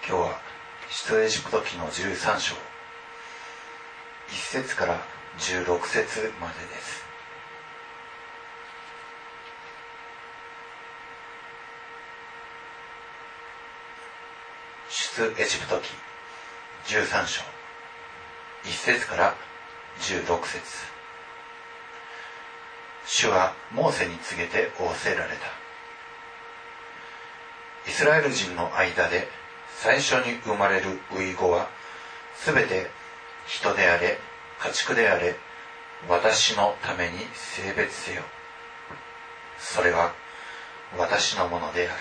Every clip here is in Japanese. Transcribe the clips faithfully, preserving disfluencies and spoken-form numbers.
今日は出エジプト記のじゅうさん章いっ節からじゅうろく節までです。出エジプト記じゅうさん章いっ節からじゅうろく節。主はモーセに告げて仰せられた。イスラエル人の間で最初に生まれる初子はすべて人であれ家畜であれ私のために性別せよ。それは私のものである。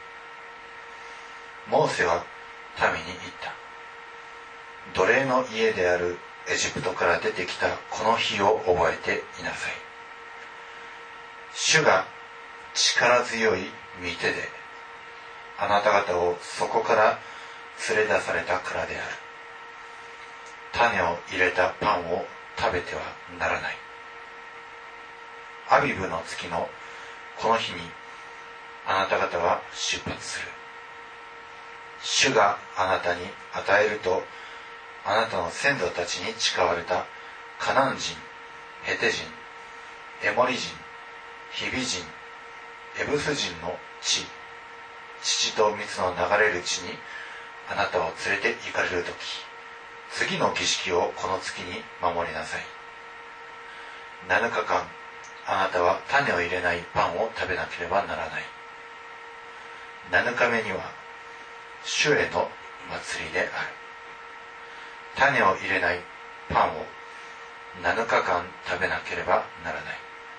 モーセは民に言った。奴隷の家であるエジプトから出てきたこの日を覚えていなさい。主が力強い御手であなた方をそこから連れ出されたからである。種を入れたパンを食べてはならない。アビブの月のこの日にあなた方は出発する。主があなたに与えるとあなたの先祖たちに誓われたカナン人、ヘテ人、エモリ人、ヒビ人、エブス人の地、乳と蜜の流れる地にあなたを連れて行かれるとき、次の儀式をこの月に守りなさい。ななかかんあなたは種を入れないパンを食べなければならない。ななかめには主への祭りである。種を入れないパンをななかかん食べなければならない。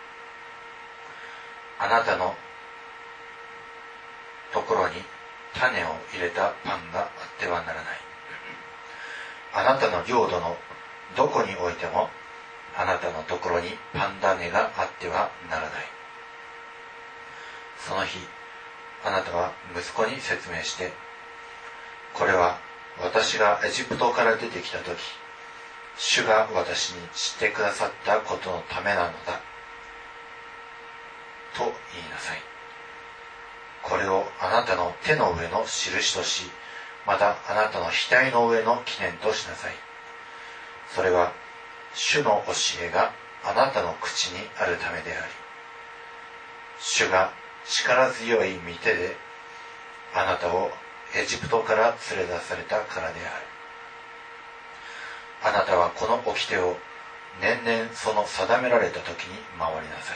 あなたのところに種を入れたパンがあってはならない。あなたの領土のどこにおいてもあなたのところにパン種があってはならない。その日あなたは息子に説明して、これは私がエジプトから出てきたとき、主が私に知ってくださったことのためなのだと言いなさい。これをあなたの手の上の印とし、またあなたの額の上の記念としなさい。それは主の教えがあなたの口にあるためであり、主が力強い御手であなたをエジプトから連れ出されたからである。あなたはこの掟を年々その定められた時に守りなさい。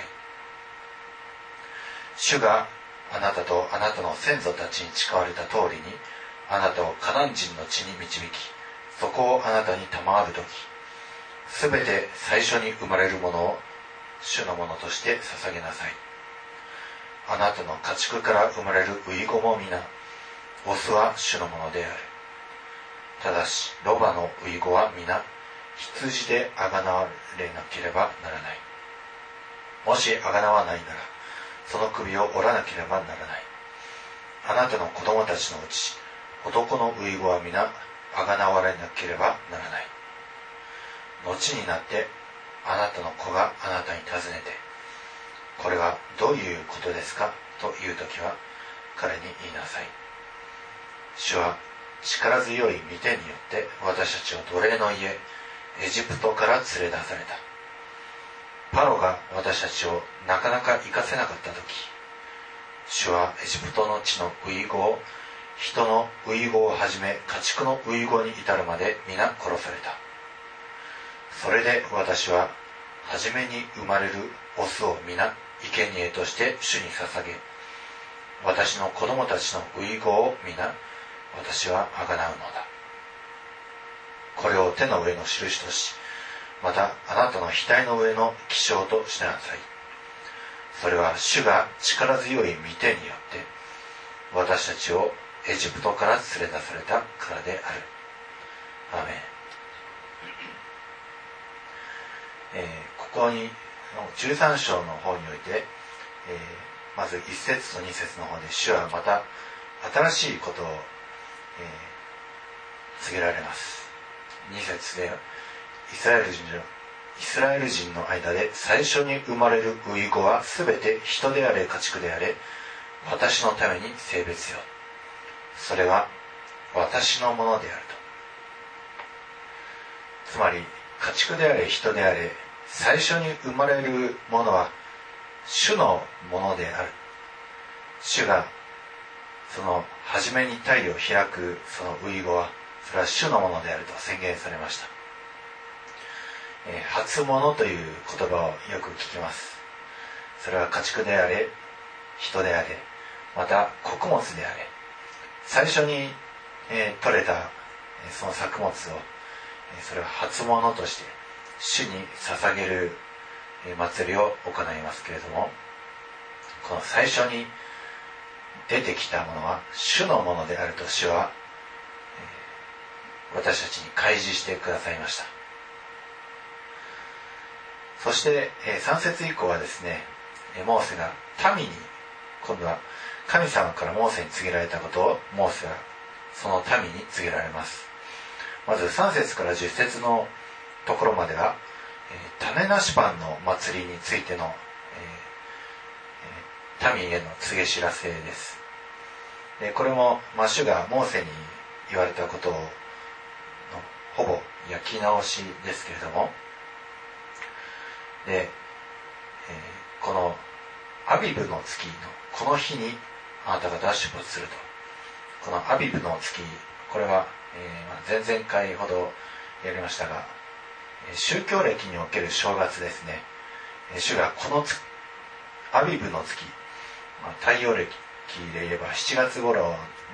主があなたとあなたの先祖たちに誓われた通りにあなたをカナン人の地に導き、そこをあなたに賜るとき、すべて最初に生まれるものを主のものとして捧げなさい。あなたの家畜から生まれる初子も皆、オスは主のものである。ただしロバの初子は皆、羊であがなわれなければならない。もしあがなわないなら、その首を折らなければならない。あなたの子供たちのうち、男の初子は皆あがなわれなければならない。後になってあなたの子があなたに尋ねて、これはどういうことですかというときは、彼に言いなさい。主は力強い御手によって私たちを奴隷の家エジプトから連れ出された。パロが私たちをなかなか行かせなかったとき、主はエジプトの地の初子を、人の初子をはじめ家畜の初子に至るまで皆殺された。それで私は初めに生まれるオスを皆生贄として主に捧げ、私の子供たちの初子を皆私はあがなうのだ。これを手の上の印とし、またあなたの額の上の記章としなさい。それは主が力強い御手によって私たちをエジプトから連れ出されたからである。アーメン。えー、ここにじゅうさん章の方において、えー、まずいっ節とに節の方で主はまた新しいことを、えー、告げられます。に節でイスラエル人のイスラエル人の間で最初に生まれる初子はすべて人であれ家畜であれ私のために性別よ。それは私のものであると。つまり家畜であれ人であれ、最初に生まれるものは主のものである。主がその初めに胎を開くその初子は、それは主のものであると宣言されました。えー、初物という言葉をよく聞きます。それは家畜であれ人であれ、また穀物であれ、最初に、えー、取れた、えー、その作物を、えー、それは初物として主に捧げる、えー、祭りを行いますけれども、この最初に出てきたものは主のものであると主は、えー、私たちに開示してくださいました。そして、えー、さん節以降はですね、モーセが民に、今度は神様からモーセに告げられたことをモーセはその民に告げられます。まずさん節からじゅっ節のところまでは、えー、種なしパンの祭りについての、えー、民への告げ知らせです。でこれも、まあ、主がモーセに言われたことをのほぼ焼き直しですけれども、で、えー、このアビブの月のこの日にあなた方は出没すると。このアビブの月、これは、えー、前々回ほどやりましたが、宗教歴における正月ですね。主がこの月アビブの月、まあ、太陽暦で言えばしちがつ頃に、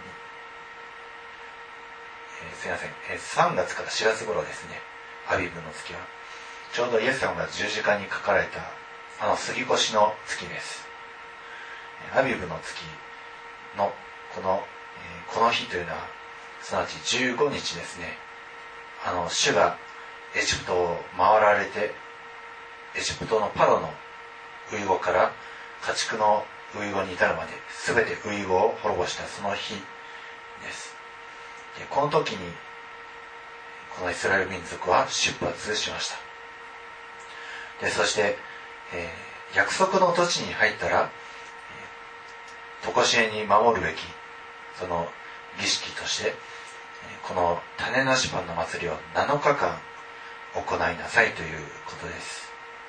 えー、すいません、えー、さんがつからしがつ頃ですね。アビブの月はちょうどイエス様が十字架にかかられたあの杉越の月です。アビブの月のこの、えー、この日というのはすなわちじゅうごにちですね。あの主がエジプトを回られて、エジプトのパロの初子から家畜の初子に至るまで全て初子を滅ぼしたその日です。でこの時にこのイスラエル民族は出発しました。でそして、えー、約束の土地に入ったら常しえに守るべきその儀式としてこの種なしパンの祭りをなのかかん行いなさいということです。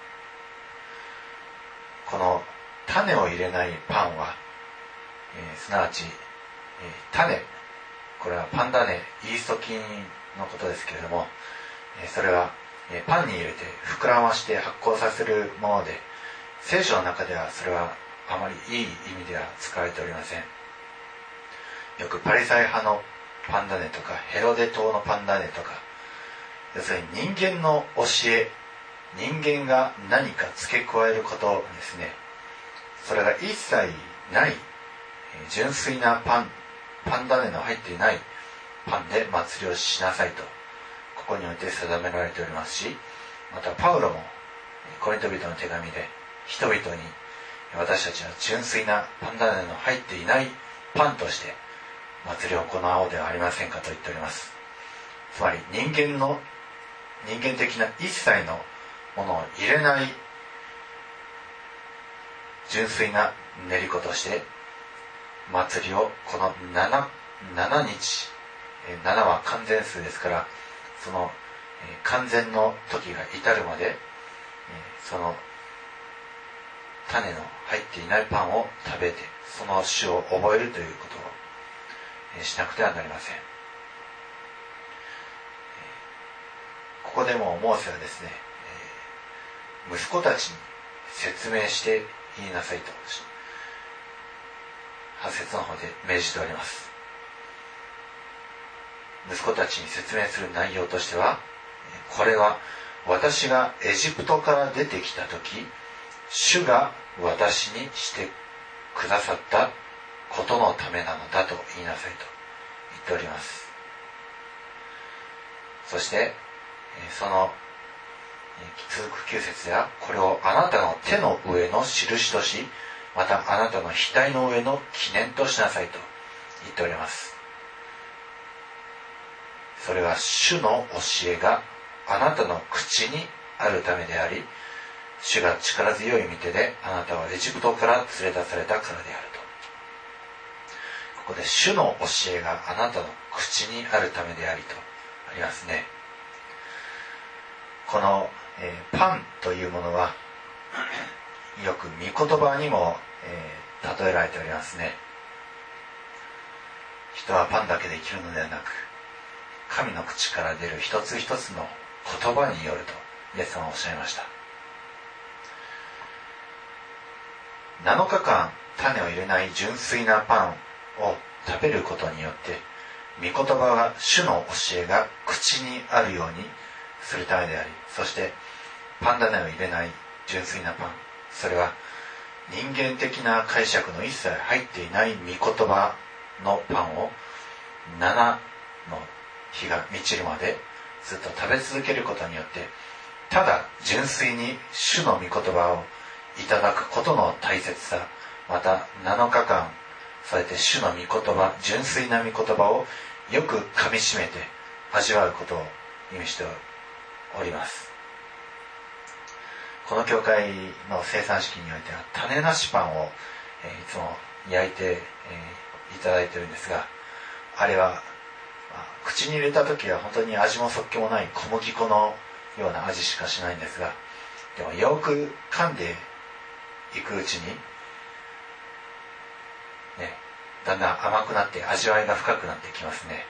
この種を入れないパンは、えー、すなわち、えー、種、これはパン種、イースト菌のことですけれども、えー、それは、えー、パンに入れて膨らまして発酵させるもので、聖書の中ではそれはあまりいい意味では使われておりません。よくパリサイ派のパン種とかヘロデ島のパン種とか、要するに人間の教え、人間が何か付け加えることですね。それが一切ない純粋なパン、パン種の入っていないパンで祭りをしなさいとここにおいて定められておりますし、またパウロもコリント人の手紙で人々に私たちは純粋なパン種の入っていないパンとして祭りを行おうではありませんかと言っております。つまり人間の人間的な一切のものを入れない純粋な練り子として祭りをこの 7, 7日ななは完全数ですから、その完全の時が至るまでその種の入っていないパンを食べてその種を覚えるということをしなくてはなりません。ここでもモーセはですね、息子たちに説明して言いなさいとはち節の方で命じております。息子たちに説明する内容としては、これは私がエジプトから出てきた時、主が私にしてくださったことのためなのだと言いなさいと言っております。そしてその続くきゅう節では、これをあなたの手の上の印とし、またあなたの額の上の記念としなさいと言っております。それは主の教えがあなたの口にあるためであり、主が力強い御手であなたはエジプトから連れ出されたからであると。こここで主の教えがあなたの口にあるためでありとありますね。この、えー、パンというものはよく御言葉にも、えー、例えられておりますね。人はパンだけで生きるのではなく、神の口から出る一つ一つの言葉によるとイエス様はおっしゃいました。なのかかん種を入れない純粋なパンを食べることによって御言葉が主の教えが口にあるようにするためであり、そしてパン種を入れない純粋なパン、それは人間的な解釈の一切入っていない御言葉のパンをななの日が満ちるまでずっと食べ続けることによって、ただ純粋に主の御言葉をいただくことの大切さ、またなのかかんそうやって主の御言葉、純粋な御言葉をよく噛みしめて味わうことを意味しております。この教会の生産式においては種なしパンを、えー、いつも焼いて、えー、いただいているんですが、あれは、まあ、口に入れた時は本当に味もそっけもない小麦粉のような味しかしないんですが、でもよく噛んでいくうちに、ね、だんだん甘くなって味わいが深くなってきますね。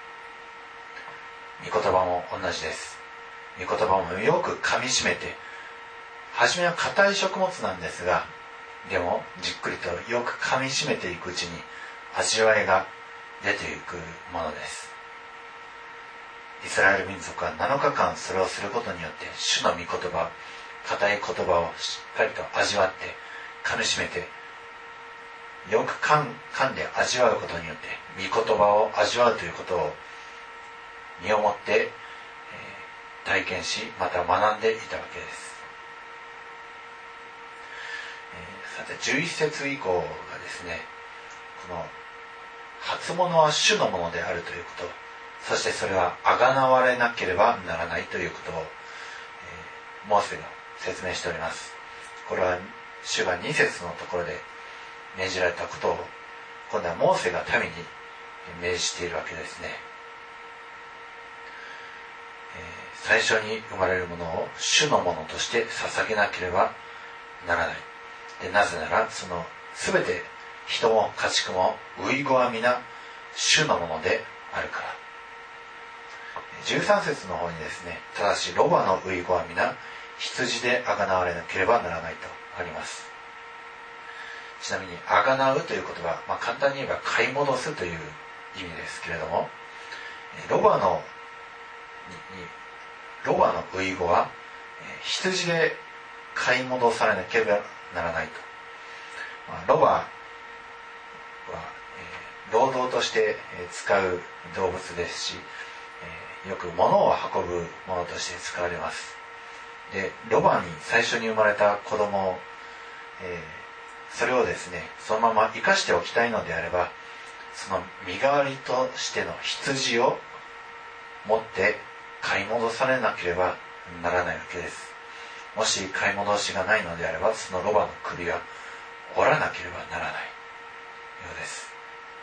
御言葉も同じです。御言葉もよく噛みしめて、初めは硬い食物なんですが、でもじっくりとよく噛みしめていくうちに味わいが出ていくものです。イスラエル民族はなのかかんそれをすることによって主の御言葉、硬い言葉をしっかりと味わって噛みしめて、よく噛ん、噛んで味わうことによって御言葉を味わうということを身をもって、えー、体験し、また学んでいたわけです。えー、さてじゅういっ節以降がですね、この初物は主のものであるということ、そしてそれは贖われなければならないということを、えー、モーセが説明しております。これは主がに節のところで命じられたことを今度はモーセが民に命じているわけですね。えー、最初に生まれるものを主のものとして捧げなければならない。で、なぜならそのすべて人も家畜も遺語は皆主のものであるから。じゅうさん節の方にですね、ただしロバの遺語は皆羊で贖われなければならないとあります。ちなみに贖うという言葉、まあ、簡単に言えば買い戻すという意味ですけれども、ロバのロバの遺語は羊で買い戻されなければならないと。まあ、ロバは、えー、労働として使う動物ですし、えー、よく物を運ぶものとして使われます。で、ロバに最初に生まれた子供を、えー、それをですね、そのまま生かしておきたいのであれば、その身代わりとしての羊を持って買い戻されなければならないわけです。もし買い戻しがないのであれば、そのロバの首は折らなければならないようです。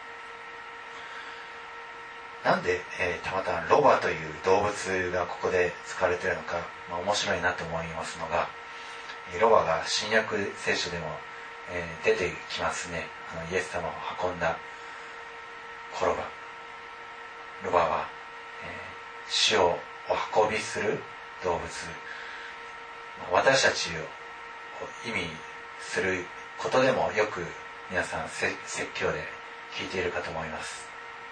なんで、えー、たまたまロバという動物がここで使われているのか、まあ、面白いなと思いますのが、ロバが新約聖書でも、えー、出てきますね。あのイエス様を運んだ子ロバ。ロバは、えー、死をお運びする動物。私たちを意味することでもよく皆さん説教で聞いているかと思います。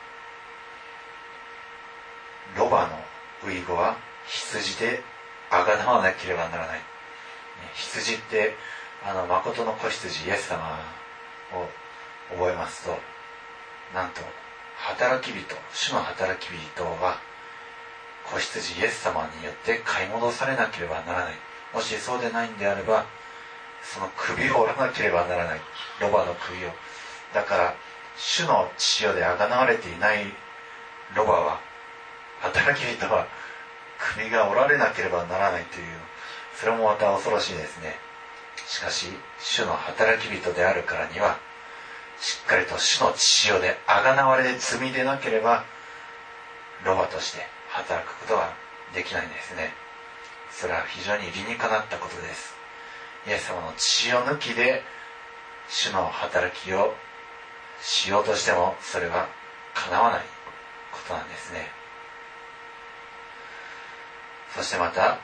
ロバの遺語は羊で贖わなければならない。羊ってあの誠の子羊イエス様を覚えますと、なんと働き人、主の働き人は子羊イエス様によって買い戻されなければならない。もしそうでないんであれば、その首を折らなければならない。ロバの首を。だから主の血潮で贖われていないロバは、働き人は首が折られなければならないという、それもまた恐ろしいですね。しかし主の働き人であるからには、 しっかりと主の血潮であがなわれ罪でなければロバとして働くことはできないんですね。それは非常に理にかなったことです。イエス様の血を抜きで主の働きをしようとしてもそれは叶わないことなんですね。そしてまた、えー、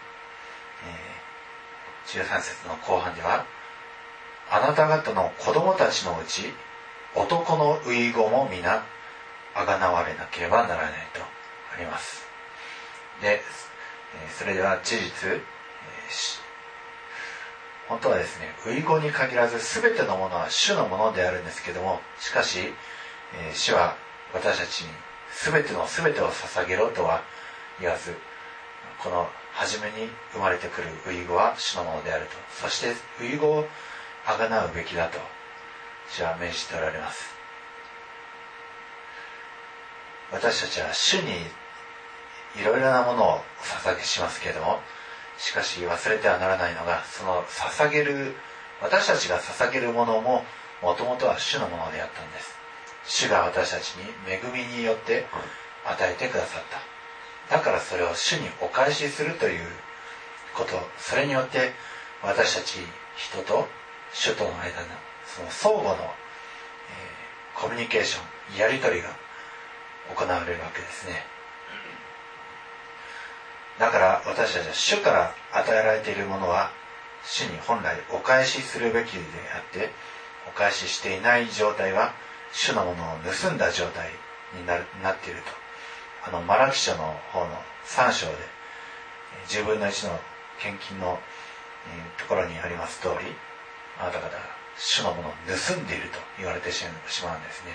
じゅうさん節の後半では、あなた方の子供たちのうち男の遺語も皆あがなわれなければならないとあります。で、それでは事実、えー、本当はですね、遺語に限らず全てのものは主のものであるんですけども、しかし、えー、主は私たちに全ての全てを捧げろとは言わず、この初めに生まれてくる遺語は主のものであると、そして遺語をあがなうべきだと主は命じておられます。私たちは主にいろいろなものを捧げしますけれども、しかし忘れてはならないのが、その捧げる、私たちが捧げるものももともとは主のものであったんです。主が私たちに恵みによって与えてくださった。だからそれを主にお返しするということ、それによって私たち人と主との間のその相互の、えー、コミュニケーション、やり取りが行われるわけですね。だから私たちは主から与えられているものは主に本来お返しするべきであって、お返ししていない状態は主のものを盗んだ状態に な, るなっていると、あのマラキ書の方のさん章でじゅうぶんのいちの献金の、えー、ところにあります通り、あなた方が主のものを盗んでいると言われてしまうんですね。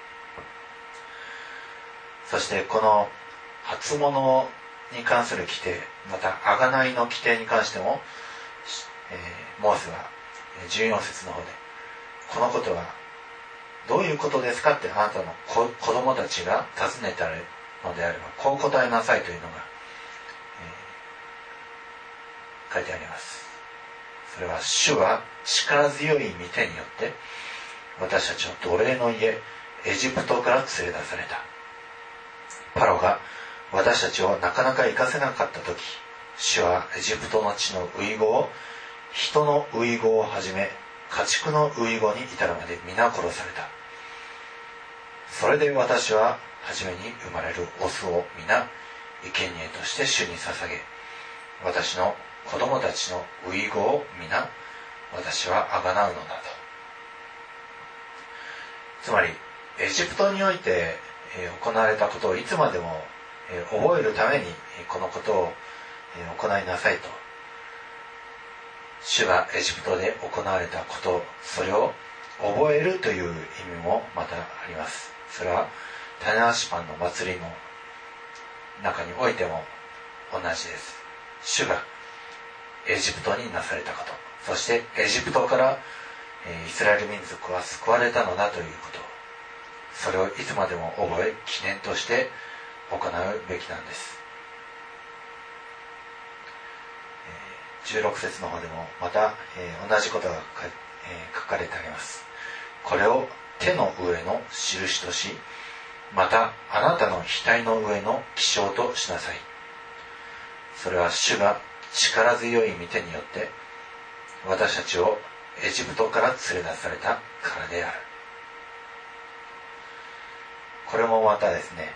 そしてこの初物に関する規定、また贖いの規定に関しても、えー、モーセはじゅうよん節の方で、このことはどういうことですかってあなたの子供たちが尋ねたのであればこう答えなさいというのが、えー、書いてあります。それは、主は力強い御手によって私たちの奴隷の家エジプトから連れ出された。パロが私たちをなかなか行かせなかったとき、主はエジプトの地の遺語を、人の遺語をはじめ家畜の遺語に至るまで皆殺された。それで私は初めに生まれるオスを皆生贄として主に捧げ、私の子供たちの遺語を皆私は贖うのだと。つまりエジプトにおいて行われたことをいつまでも覚えるためにこのことを行いなさいと、主がエジプトで行われたこと、それを覚えるという意味もまたあります。それは種なしパンの祭りの中においても同じです。主がエジプトになされたこと、そしてエジプトからイスラエル民族は救われたのだということ、それをいつまでも覚え記念として行うべきなんです。じゅうろく節の方でもまた同じことが書かれてあります。これを手の上の印とし、またあなたの額の上の記章としなさい。それは主が力強い御手によって私たちをエジプトから連れ出されたからである。これもまたですね、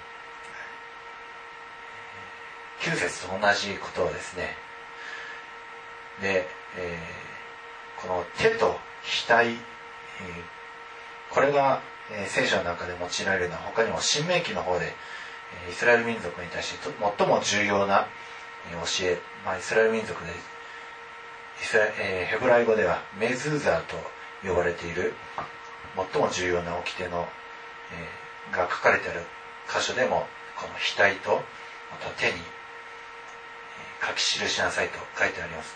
きゅう節と同じことをですね、で、えー、この手と額、えー、これが、えー、聖書の中で用いられるのは他にも申命記の方で、えー、イスラエル民族に対して最も重要な、えー、教え、まあ、イスラエル民族でイスラ、えー、ヘブライ語ではメズーザーと呼ばれている最も重要な掟の、えー、が書かれている箇所でもこの額とまた手に、えー、書き記しなさいと書いてあります。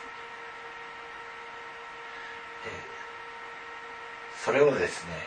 それをですね、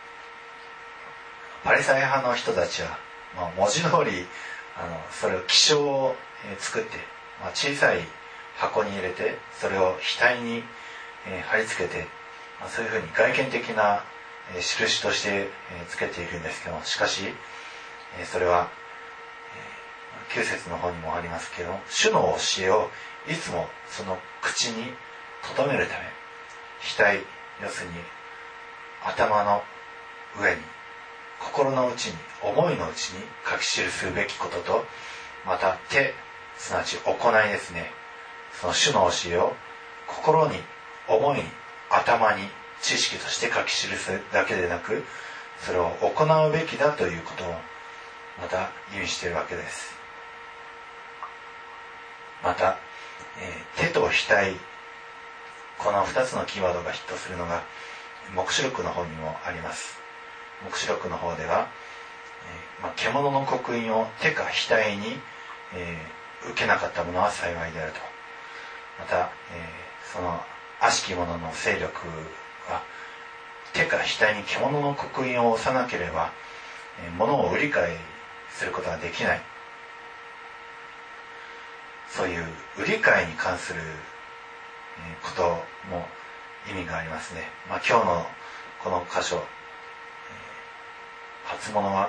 パリサイ派の人たちは、まあ、文字通りあのそれを記章を作って、まあ、小さい箱に入れてそれを額に、えー、貼り付けて、まあ、そういうふうに外見的な印としてつけているんですけども、しかしそれはきゅう節の方にもありますけども、主の教えをいつもその口に留めるため、額、要するに頭の上に、心の内に、思いの内に書き記すべきことと、また手、すなわち行いですね。その主の教えを心に、思いに、頭に、知識として書き記すだけでなく、それを行うべきだということをまた意味しているわけです。また、えー、手と額、この二つのキーワードがヒットするのが黙示録の方にもあります。黙示録の方では、えーまあ、獣の刻印を手か額に、えー、受けなかった者は幸いであると。また、えー、その悪しき者の勢力は手か額に獣の刻印を押さなければ、えー、物を売り買いすることができない。そういう売り買いに関することも意味がありますね。まあ、今日のこの箇所、初物は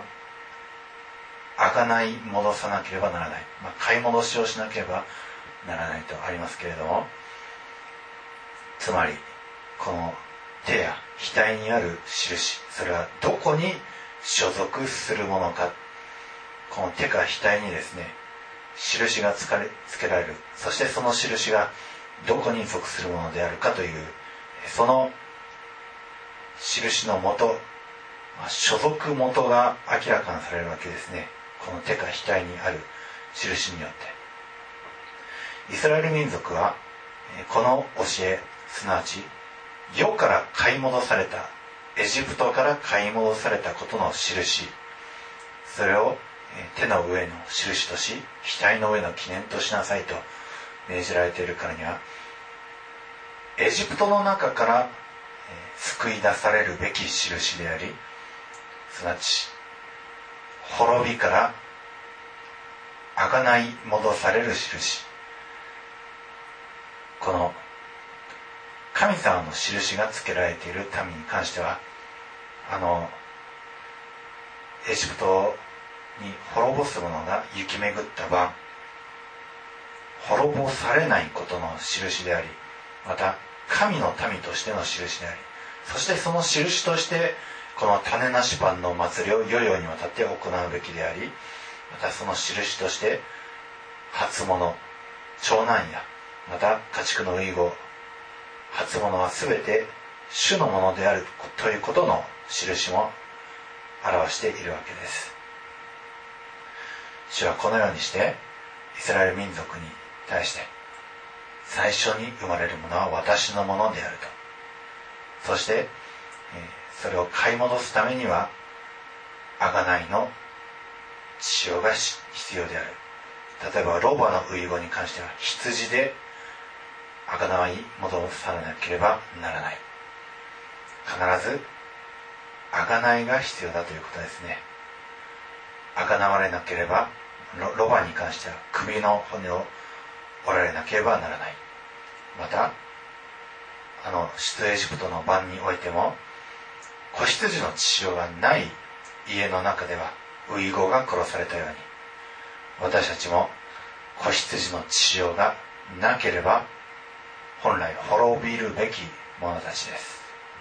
贖い戻さなければならない、まあ、買い戻しをしなければならないとありますけれども、つまりこの手や額にある印、それはどこに所属するものか、この手か額にですね、印がつかれ、つけられる。そしてその印がどこに属するものであるかという、その印の元、まあ、所属元が明らかにされるわけですね。この手か額にある印によって。イスラエル民族はこの教え、すなわち世から買い戻された、エジプトから買い戻されたことの印、それを手の上の印とし、額の上の記念としなさいと命じられているからには、エジプトの中から救い出されるべき印であり、すなわち滅びから贖い戻される印、この神様の印がつけられている民に関しては、あのエジプトに滅ぼす者が行き巡った晩、滅ぼされないことの印であり、また神の民としての印であり、そしてその印としてこの種なしパンの祭りを世々にわたって行うべきであり、またその印として初物、長男やまた家畜の遺後、初物はすべて主のものであるということの印も表しているわけです。主はこのようにしてイスラエル民族に対して、最初に生まれるものは私のものであると。そして、それを買い戻すためには贖いの血潮が必要である。例えばロバの遺後に関しては羊で贖い戻さなければならない。必ず贖いが必要だということですね。贖われなければ、ロバに関しては首の骨を折られなければならない。またあの出エジプトの番においても、子羊の血潮がない家の中では遺語が殺されたように、私たちも子羊の血潮がなければ本来滅びるべき者たちです。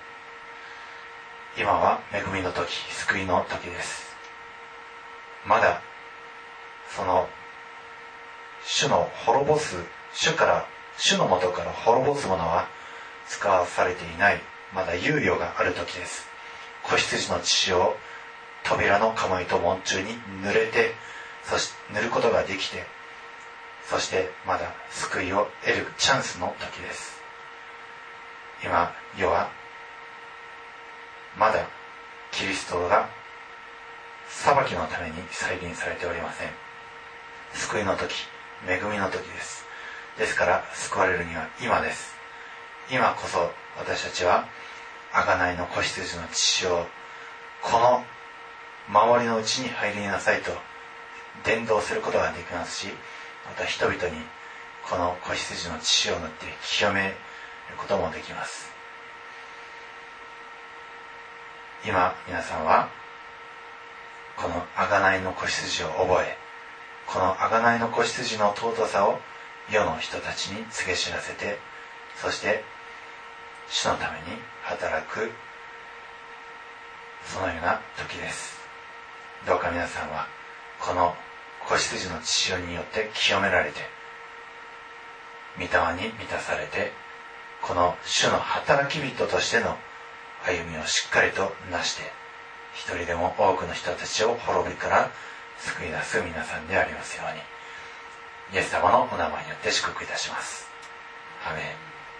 今は恵みの時、救いの時です。まだその主の滅ぼす、主から主の元から滅ぼすものは使わされていない、まだ猶予がある時です。子羊の血を扉の鴨居と門中に濡れて、そして塗ることができて、そしてまだ救いを得るチャンスの時です。今世はまだキリストが裁きのために再臨されておりません。救いの時、恵みの時です。ですから救われるには今です。今こそ私たちは贖いの子羊の血をこの守りのうちに入りなさいと伝道することができますし、また人々にこの子羊の血を塗って清めることもできます。 今皆さんはこの贖いの子羊を覚え、この贖いの子羊の尊さを世の人たちに告げ知らせて、そして主のために働くそのような時です。どうか皆さんはこの子羊の血潮によって清められて、御霊に満たされて、この主の働き人としての歩みをしっかりとなして、一人でも多くの人たちを滅びから救い出す皆さんでありますように、イエス様のお名前によって祝福いたします。アメン。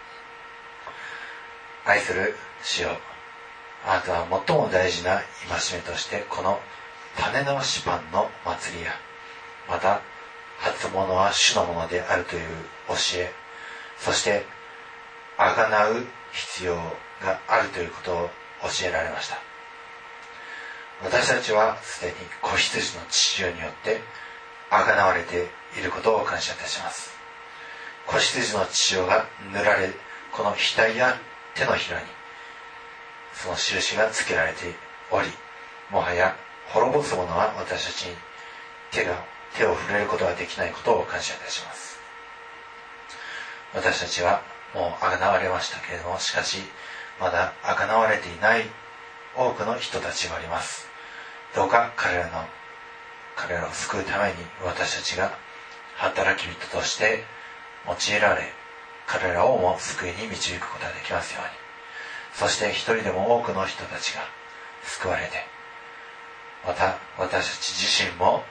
愛する主よ、あなたは最も大事な戒めとして、この種直しパンの祭りや、また初物は主のものであるという教え、そして贖う必要があるということを教えられました。私たちはすでに子羊の血潮によって贖われていることを感謝いたします。子羊の血潮が塗られ、この額や手のひらにその印がつけられており、もはや滅ぼす者は私たちに手が手を触れることができないことを感謝いたします。私たちはもう贖われましたけれども、しかしまだ贖われていない多くの人たちがおります。どうか彼らの彼らを救うために私たちが働き人として用いられ、彼らをも救いに導くことができますように。そして一人でも多くの人たちが救われて、また私たち自身も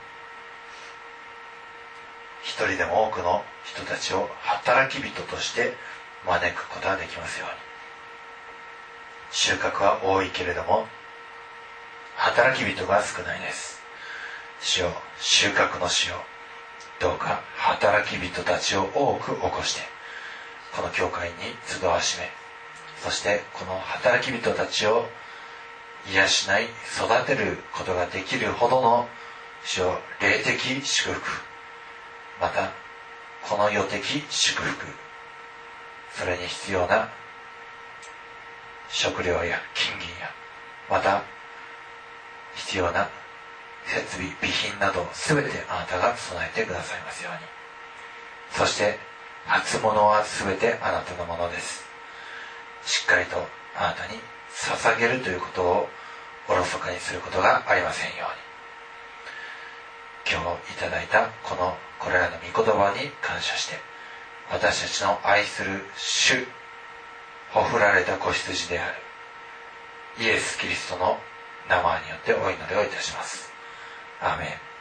一人でも多くの人たちを働き人として招くことができますように。収穫は多いけれども働き人が少ないです。主よ、収穫の主よ、どうか働き人たちを多く起こして、この教会に集わしめ、そしてこの働き人たちを養い育てることができるほどの主よ、霊的祝福、またこの世的祝福、それに必要な食料や金銀や、また必要な設備備品などすべてあなたが備えてくださいますように。そして初物はすべてあなたのものです。しっかりとあなたに捧げるということをおろそかにすることがありませんように。今日いただいたこのこれらの御言葉に感謝して、私たちの愛する主、ほふられた子羊であるイエス・キリストの名前によってお祈りをいたします。アーメン。